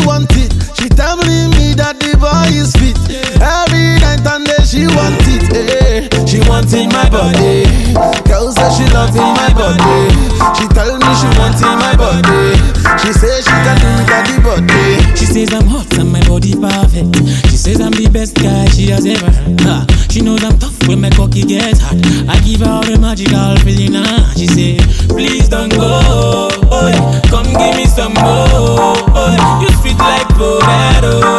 want it. She telling me that the boy is fit. Every night and day she want it. She wanting my body. Girl say she loving my body. She tell me she wanting my body. She says she can do it at the body. She says I'm hot and my body perfect. She says I'm the best guy she has ever heard. She knows I'm tough when my cocky gets hot. I give her all the magical feeling. She say, please don't go. Come give me some more. You sweet like potato.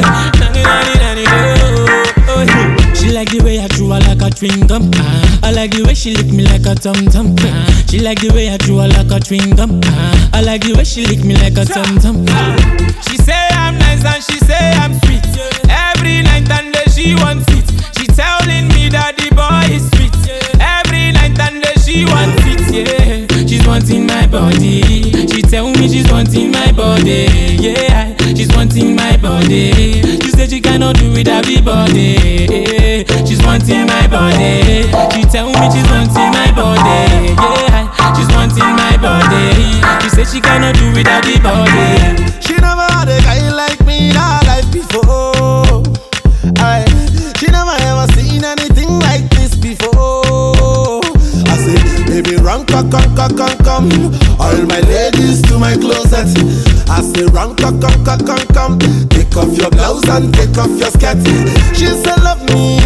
She like the way I chew her like a chewing gum. I like the way she lick me like a tum tum. She like the way I chew her like a chewing gum. I like the way she lick me like a tum tum. She say I'm nice and she say I'm sweet. Every night and day she wants it. She telling me that the boy is sweet. Every night and day she wants it, yeah. She's wanting my body. She tell me she's wanting my body, yeah. She's wanting my body. She said she cannot do it everybody. She's wanting my body. She tell me she's wanting my body, yeah. She's wanting my body. She said she cannot do it everybody. She never had a guy like me in her life before. She never ever seen anything like this before. I say, baby, run, come. All my ladies to my closet. I say, run, come. Take off your blouse and take off your skirt. She said, love me,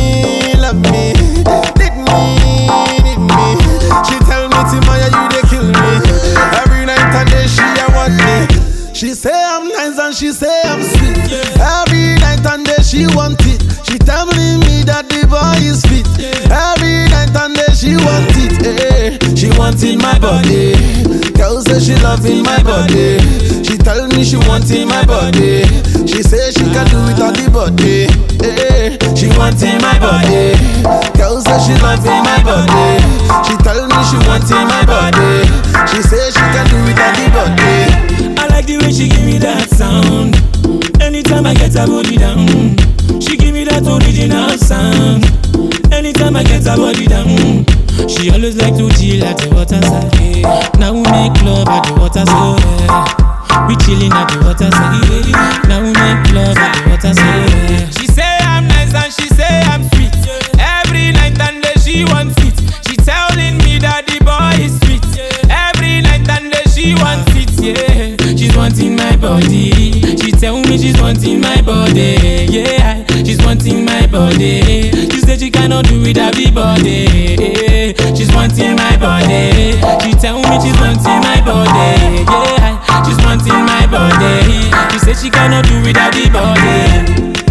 need me. She tell me, Timaya, you they kill me. Every night and day she a want me. She say I'm nice and she say I'm sweet. Every night and day she want it. She telling me that the boy is fit. Every night and day she want it. She wanting my body. Girl say she loving my body. She tell me she wanting my body. She say she can do it on the body. She wanting my body. Girl say she loving my body. She tell me she wanting my body. She say she can do it on the body. I like the way she give me that sound. Anytime I get her body down, she give me that original sound. Anytime I get her body down, she always like to chill at the waterside. Yeah. Now we make love at the waterside. Yeah. We chillin' at the waterside. Yeah. Now we make love at the waterside. Yeah. She say I'm nice and she say I'm sweet. Every night and day she wants it. She telling me that the boy is sweet. Every night and day she wants it. Yeah. She's wanting my body. She tell me she's wanting my body. Yeah, she's wanting my body. She said she cannot do it everybody. She's wanting my body. She tell me she's wanting my body. Yeah, she's wanting my body. She said she cannot do it everybody.